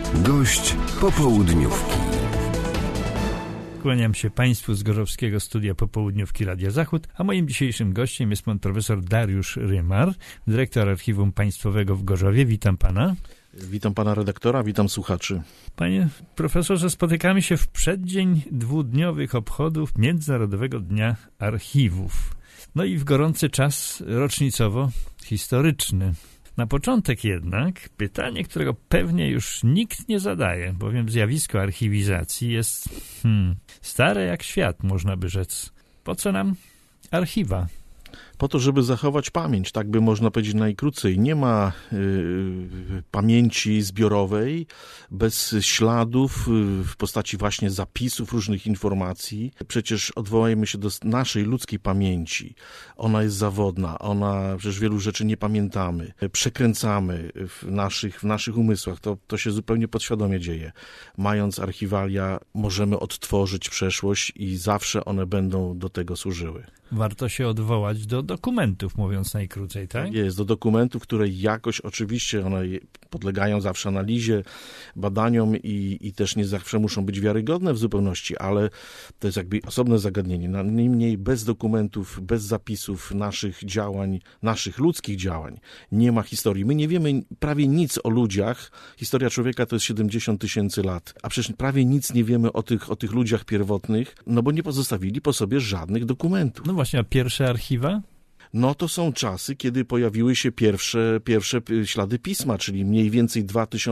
Gość popołudniówki. Kłaniam się Państwu z Gorzowskiego Studia Popołudniówki Radia Zachód, a moim dzisiejszym gościem jest pan profesor Dariusz Rymar, dyrektor Archiwum Państwowego w Gorzowie. Witam pana. Witam pana redaktora, witam słuchaczy. Panie profesorze, spotykamy się w przeddzień dwudniowych obchodów Międzynarodowego Dnia Archiwów. No i w gorący czas rocznicowo-historyczny. Na początek jednak pytanie, którego pewnie już nikt nie zadaje, bowiem zjawisko archiwizacji jest stare jak świat, można by rzec. Po co nam archiwa? Po to, żeby zachować pamięć, tak by można powiedzieć najkrócej. Nie ma pamięci zbiorowej bez śladów w postaci właśnie zapisów, różnych informacji. Przecież odwołajmy się do naszej ludzkiej pamięci. Ona jest zawodna, przecież wielu rzeczy nie pamiętamy, przekręcamy w naszych umysłach. To się zupełnie podświadomie dzieje. Mając archiwalia, możemy odtworzyć przeszłość i zawsze one będą do tego służyły. Warto się odwołać do dokumentów, mówiąc najkrócej, tak? Jest, do dokumentów, które jakoś, oczywiście one podlegają zawsze analizie, badaniom i też nie zawsze muszą być wiarygodne w zupełności, ale to jest jakby osobne zagadnienie. Niemniej bez dokumentów, bez zapisów naszych działań, naszych ludzkich działań nie ma historii. My nie wiemy prawie nic o ludziach. Historia człowieka to jest 70 000 lat, a przecież prawie nic nie wiemy o tych ludziach pierwotnych, no bo nie pozostawili po sobie żadnych dokumentów. No właśnie, a pierwsze archiwa? No to są czasy, kiedy pojawiły się pierwsze ślady pisma, czyli mniej więcej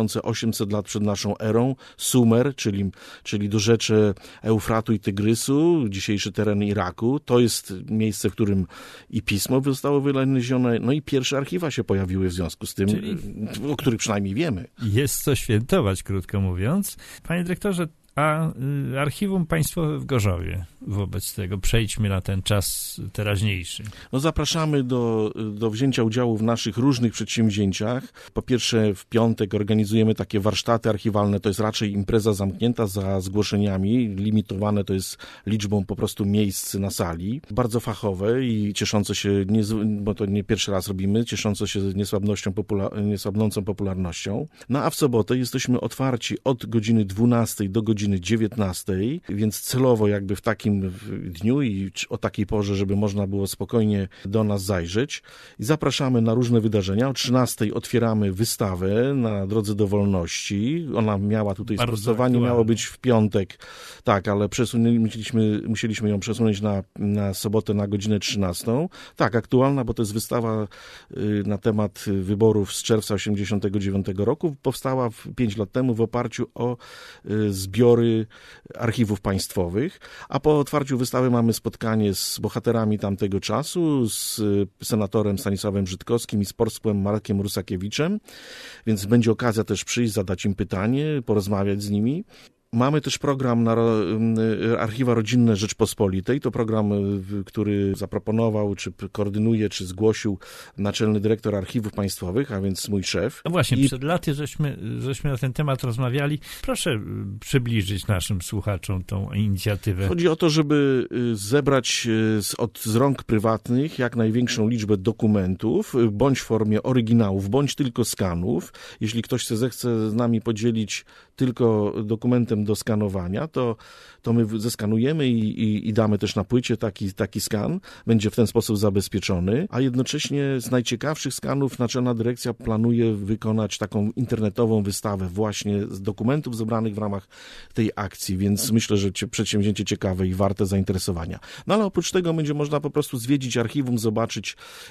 2800 lat przed naszą erą. Sumer, czyli dorzecze Eufratu i Tygrysu, dzisiejszy teren Iraku. To jest miejsce, w którym i pismo zostało wynalezione, no i pierwsze archiwa się pojawiły w związku z tym, o których przynajmniej wiemy. Jest co świętować, krótko mówiąc. Panie dyrektorze, a Archiwum Państwowe w Gorzowie, wobec tego przejdźmy na ten czas teraźniejszy. No zapraszamy do wzięcia udziału w naszych różnych przedsięwzięciach. Po pierwsze w piątek organizujemy takie warsztaty archiwalne, to jest raczej impreza zamknięta za zgłoszeniami, limitowane to jest liczbą po prostu miejsc na sali. Bardzo fachowe i cieszące się, bo to nie pierwszy raz robimy, cieszące się niesłabnącą popularnością. No a w sobotę jesteśmy otwarci od godziny 12 do godziny 19, więc celowo jakby w takim dniu i o takiej porze, żeby można było spokojnie do nas zajrzeć. I zapraszamy na różne wydarzenia. O 13 otwieramy wystawę na Drodze do Wolności. Ona miała tutaj sprostowanie, miało być w piątek, tak, ale musieliśmy ją przesunąć na sobotę na godzinę 13. Tak, aktualna, bo to jest wystawa na temat wyborów z czerwca 1989 roku. Powstała 5 lat temu w oparciu o zbiory archiwów państwowych, a po otwarciu wystawy mamy spotkanie z bohaterami tamtego czasu, z senatorem Stanisławem Brzydkowskim i z posłem Markiem Rusakiewiczem, więc będzie okazja też przyjść, zadać im pytanie, porozmawiać z nimi. Mamy też program na Archiwa Rodzinne Rzeczpospolitej. To program, który zaproponował, czy koordynuje, czy zgłosił naczelny dyrektor archiwów państwowych, a więc mój szef. No właśnie, przed laty żeśmy na ten temat rozmawiali. Proszę przybliżyć naszym słuchaczom tą inicjatywę. Chodzi o to, żeby zebrać z rąk prywatnych jak największą liczbę dokumentów, bądź w formie oryginałów, bądź tylko skanów. Jeśli ktoś zechce z nami podzielić tylko dokumentem do skanowania, to my zeskanujemy i damy też na płycie taki skan. Będzie w ten sposób zabezpieczony, a jednocześnie z najciekawszych skanów Naczelna Dyrekcja planuje wykonać taką internetową wystawę właśnie z dokumentów zebranych w ramach tej akcji, więc myślę, że przedsięwzięcie ciekawe i warte zainteresowania. No ale oprócz tego będzie można po prostu zwiedzić archiwum, zobaczyć,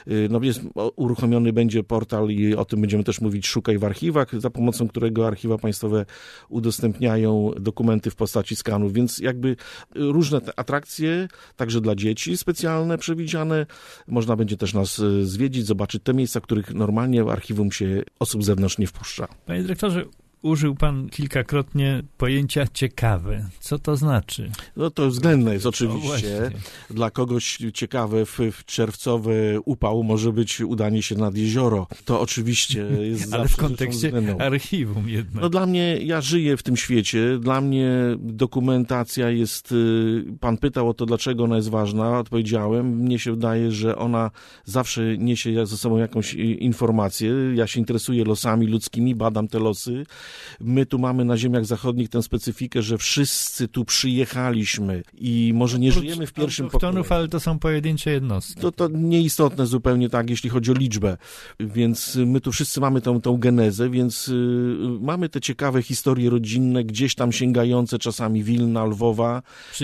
uruchomiony będzie portal i o tym będziemy też mówić, Szukaj w archiwach, za pomocą którego archiwa państwowe udostępniają dokumenty w postaci skanów, więc jakby różne atrakcje, także dla dzieci specjalne przewidziane. Można będzie też nas zwiedzić, zobaczyć te miejsca, których normalnie w archiwum się osób z zewnątrz nie wpuszcza. Panie dyrektorze, użył pan kilkakrotnie pojęcia ciekawe. Co to znaczy? No to względne jest oczywiście. Dla kogoś ciekawe w czerwcowy upał może być udanie się nad jezioro. To oczywiście jest ale w kontekście archiwum jednak. No dla mnie, ja żyję w tym świecie. Dla mnie dokumentacja jest... Pan pytał o to, dlaczego ona jest ważna. Odpowiedziałem. Mnie się wydaje, że ona zawsze niesie ze sobą jakąś informację. Ja się interesuję losami ludzkimi, badam te losy My tu mamy na ziemiach zachodnich tę specyfikę, że wszyscy tu przyjechaliśmy i może nie żyjemy w pierwszym pokoleniu. Ale to są pojedyncze jednostki. To nieistotne zupełnie tak, jeśli chodzi o liczbę. Więc my tu wszyscy mamy tą genezę, więc mamy te ciekawe historie rodzinne, gdzieś tam sięgające czasami Wilna, Lwowa.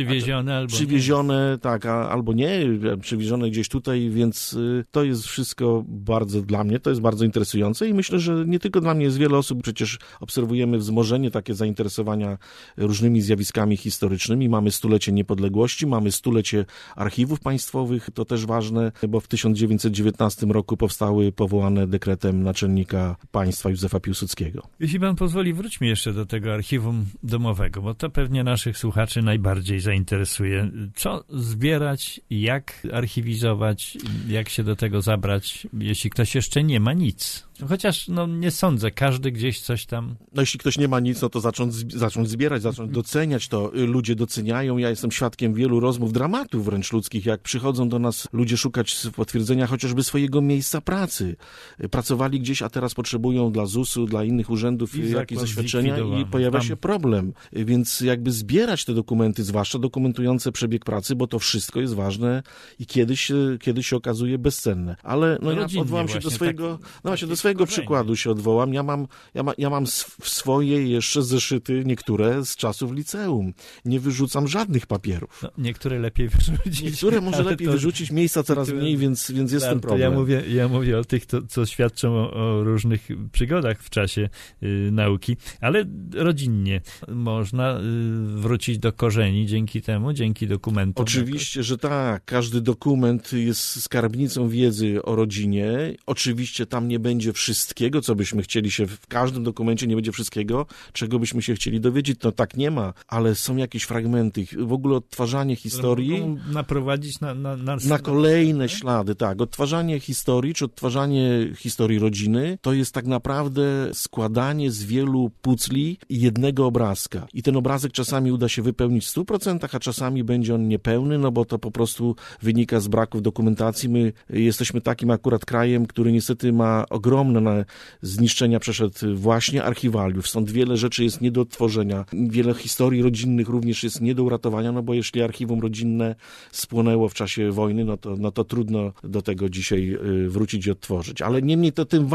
Przywiezione, tak, albo nie, przywiezione gdzieś tutaj, więc to jest wszystko bardzo dla mnie, to jest bardzo interesujące i myślę, że nie tylko dla mnie, jest wiele osób, przecież obserwujemy wzmożenie takie zainteresowania różnymi zjawiskami historycznymi. Mamy stulecie niepodległości, mamy stulecie archiwów państwowych, to też ważne, bo w 1919 roku powstały powołane dekretem naczelnika państwa Józefa Piłsudskiego. Jeśli pan pozwoli, wróćmy jeszcze do tego archiwum domowego, bo to pewnie naszych słuchaczy najbardziej zainteresuje. Co zbierać, jak archiwizować, jak się do tego zabrać, jeśli ktoś jeszcze nie ma nic? Chociaż, nie sądzę, każdy gdzieś coś tam... Jeśli ktoś nie ma nic, to zacząć zbierać, zacząć doceniać to. Ludzie doceniają. Ja jestem świadkiem wielu rozmów, dramatów wręcz ludzkich, jak przychodzą do nas ludzie szukać potwierdzenia chociażby swojego miejsca pracy. Pracowali gdzieś, a teraz potrzebują dla ZUS-u, dla innych urzędów jakieś zaświadczenia i pojawia się problem. Więc jakby zbierać te dokumenty, zwłaszcza dokumentujące przebieg pracy, bo to wszystko jest ważne i kiedyś się okazuje bezcenne. Ale ja odwołam się do swojego... do swojego przykładu się odwołam. Ja mam swoje jeszcze zeszyty, niektóre z czasów liceum. Nie wyrzucam żadnych papierów. Niektóre lepiej wyrzucić. Niektóre może lepiej wyrzucić, miejsca coraz mniej, więc jest ten problem. Ja mówię o tych, co świadczą o różnych przygodach w czasie nauki, ale rodzinnie można wrócić do korzeni dzięki dokumentom. Oczywiście, że tak. Każdy dokument jest skarbnicą wiedzy o rodzinie. Oczywiście tam nie będzie wszystkiego, co byśmy chcieli w każdym dokumencie nie będzie wszystkiego, czego byśmy się chcieli dowiedzieć. Tak nie ma, ale są jakieś fragmenty. W ogóle odtwarzanie historii... naprowadzić na kolejne ślady, tak. Odtwarzanie historii, czy odtwarzanie historii rodziny, to jest tak naprawdę składanie z wielu pucli jednego obrazka. I ten obrazek czasami uda się wypełnić w 100%, a czasami będzie on niepełny, bo to po prostu wynika z braków dokumentacji. My jesteśmy takim akurat krajem, który niestety ma ogromne zniszczenia przeszedł właśnie archiwaliów. Stąd wiele rzeczy jest nie do odtworzenia. Wiele historii rodzinnych również jest nie do uratowania, bo jeśli archiwum rodzinne spłonęło w czasie wojny, to trudno do tego dzisiaj wrócić i odtworzyć. Ale niemniej to tym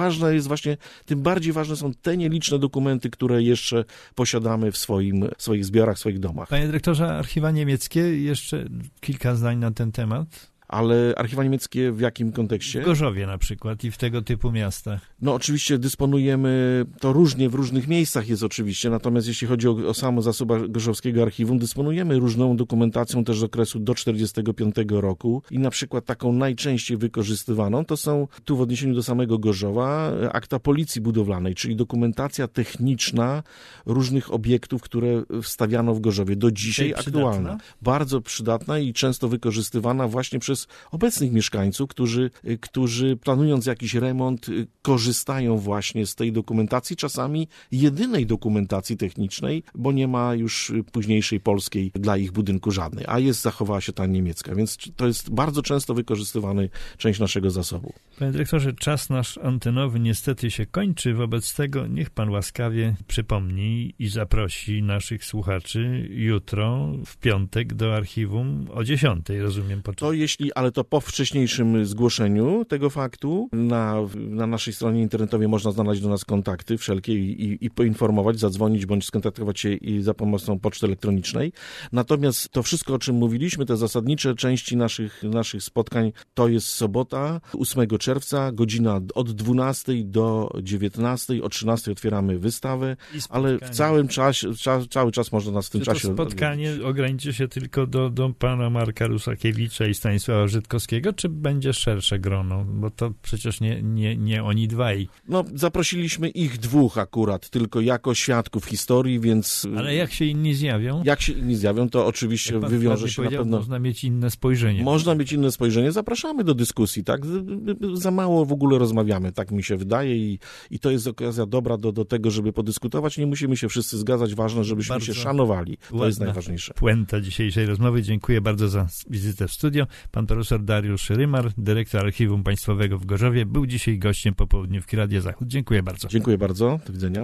bardziej ważne są te nieliczne dokumenty, które jeszcze posiadamy w swoich zbiorach, w swoich domach. Panie dyrektorze, archiwa niemieckie, jeszcze kilka zdań na ten temat. Ale archiwa niemieckie w jakim kontekście? W Gorzowie na przykład i w tego typu miastach. Oczywiście dysponujemy, to różnie w różnych miejscach jest oczywiście, natomiast jeśli chodzi o samo zasób gorzowskiego archiwum, dysponujemy różną dokumentacją też z okresu do 1945 roku i na przykład taką najczęściej wykorzystywaną to są, tu w odniesieniu do samego Gorzowa, akta policji budowlanej, czyli dokumentacja techniczna różnych obiektów, które wstawiano w Gorzowie. Do dzisiaj aktualna. Bardzo przydatna i często wykorzystywana właśnie przez obecnych mieszkańców, którzy planując jakiś remont, korzystają właśnie z tej dokumentacji, czasami jedynej dokumentacji technicznej, bo nie ma już późniejszej polskiej dla ich budynku żadnej, a zachowała się ta niemiecka, więc to jest bardzo często wykorzystywany część naszego zasobu. Panie dyrektorze, czas nasz antenowy niestety się kończy, wobec tego niech pan łaskawie przypomni i zaprosi naszych słuchaczy jutro, w piątek, do archiwum o 10:00, rozumiem. Ale to po wcześniejszym zgłoszeniu tego faktu na naszej stronie internetowej można znaleźć do nas kontakty wszelkie i poinformować, zadzwonić bądź skontaktować się za pomocą poczty elektronicznej. Natomiast to wszystko, o czym mówiliśmy, te zasadnicze części naszych spotkań, to jest sobota, 8 czerwca, godzina od 12 do 19, o 13 otwieramy wystawę, ale w cały czas można nas w tym czasie... To spotkanie ograniczy się tylko do pana Marka Rusakiewicza i Stanisława Żytkowskiego, czy będzie szersze grono? Bo to przecież nie oni dwaj. Zaprosiliśmy ich dwóch akurat, tylko jako świadków historii, więc... Ale jak się inni zjawią? Jak się inni zjawią, to oczywiście wywiąże się na pewno... Można mieć inne spojrzenie. Można mieć inne spojrzenie. Zapraszamy do dyskusji, tak? Za mało w ogóle rozmawiamy, tak mi się wydaje i to jest okazja dobra do tego, żeby podyskutować. Nie musimy się wszyscy zgadzać. Ważne, żebyśmy się szanowali. To jest najważniejsze. Puenta dzisiejszej rozmowy. Dziękuję bardzo za wizytę w studio. Pan profesor Dariusz Rymar, dyrektor Archiwum Państwowego w Gorzowie, był dzisiaj gościem Popołudniówki Radia Zachód. Dziękuję bardzo. Dziękuję bardzo. Do widzenia.